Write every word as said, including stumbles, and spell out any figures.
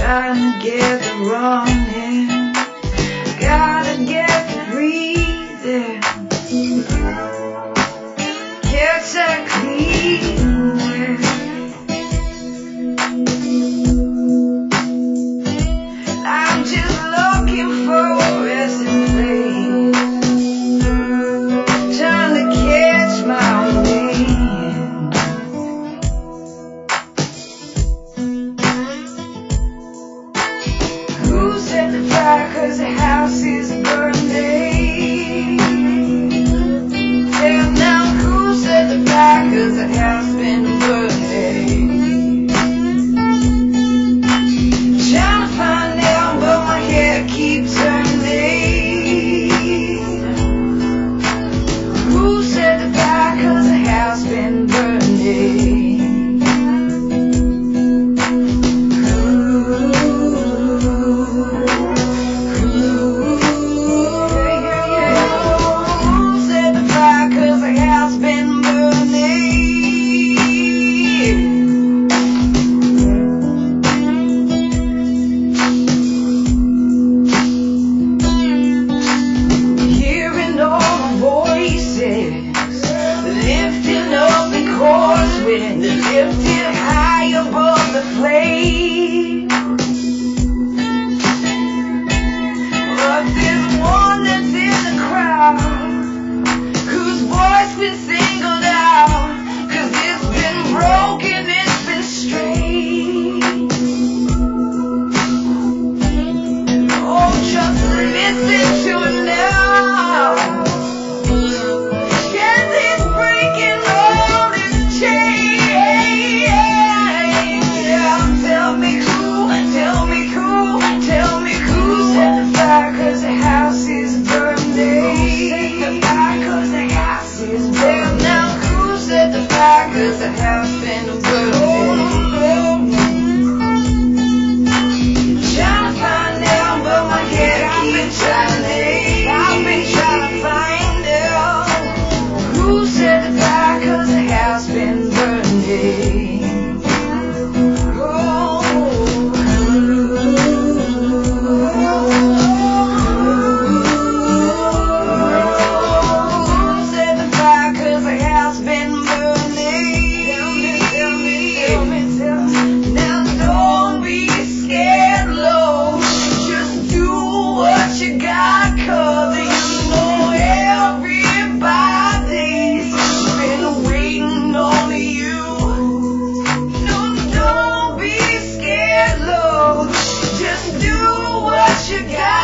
trying to get the running, gotta get the breathing, get that cleaning. I'm just looking for a resting place, trying to catch my wind. Who set the fire 'cause the house is burning? Tell now who set the fire 'cause the house been burning? Trying to find out but my head keeps turning. Who set the fire 'cause the house been burning? Lifted high above the flame, but there's one that's in the crowd whose voice been singled out, 'cause it's been broken, it's been straight. Oh, just listen to it now. Cause the house been burning. Trying to find out, but my head keeps turning. I've been trying to find out who set the fire 'cause the house been burning. You got